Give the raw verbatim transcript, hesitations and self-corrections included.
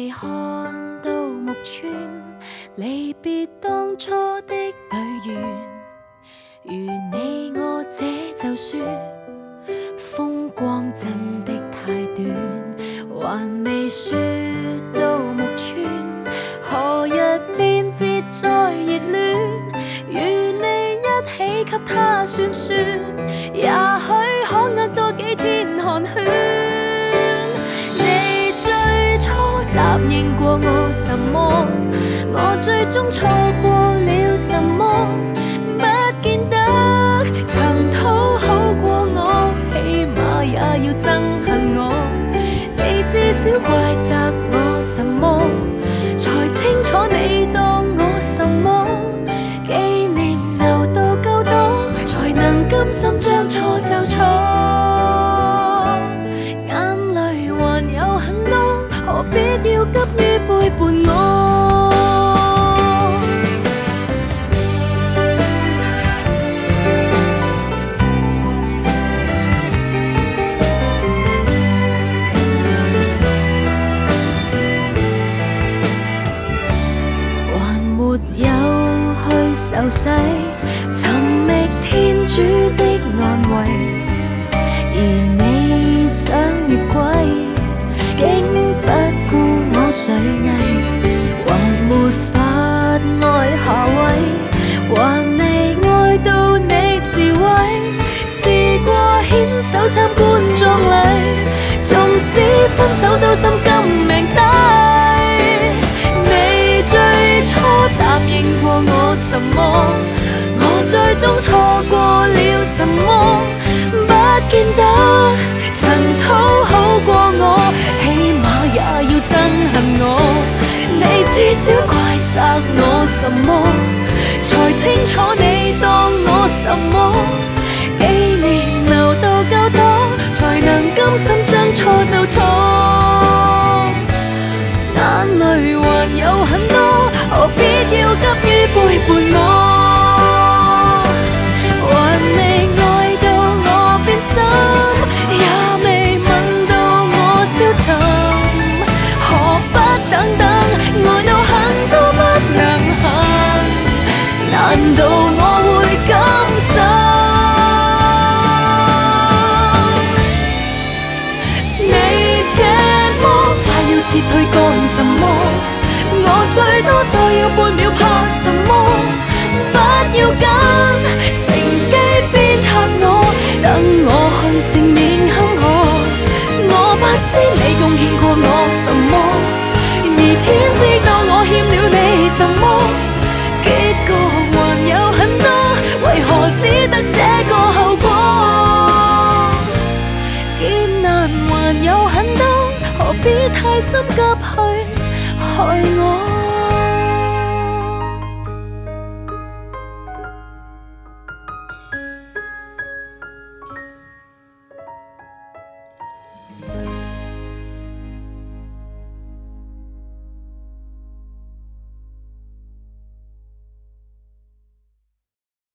未看到木村，離別當初的對緣。如你我這就算，風光真的太短，還未說到木村，何日便節再熱戀？與你一起給他算算，也許可握多幾天寒暄。你最初答應過我什麼？我最終錯過了什麼？不見得曾討好過我，起碼也要憎恨我。你至少怪責我什麼？才清楚你當我什麼？紀念留到夠多，才能甘心將錯就錯。眼淚還有很多，何必要急於背叛我？沒有去受洗，尋覓天主的安慰，而你想越軌，竟不顧我水藝，還沒法愛下位，還未愛到你自毀，試過牽手參觀葬禮，縱使分手都心甘命抵。你最初答應過我什麼？我最終錯過了什麼？不見得曾討好過我，起碼也要憎恨我。你至少怪責我什麼？才清楚你當我什麼？紀念留到夠多，才能甘心將錯就錯。眼淚還有很多，何必要急於背叛我？還未愛到我變心，也未吻到我消沉，何不等等，愛到恨都不能恨？難道我會甘心？你這麼快要撤退幹什麼？我最多再要半秒怕什麼？不要緊，乘機鞭撻我，等我去承認坎坷。我不知你貢獻過我什麼，而天知道我欠了你什麼。結局還有很多，為何只得這個後果？劫難還有很多，何必太心急去害我？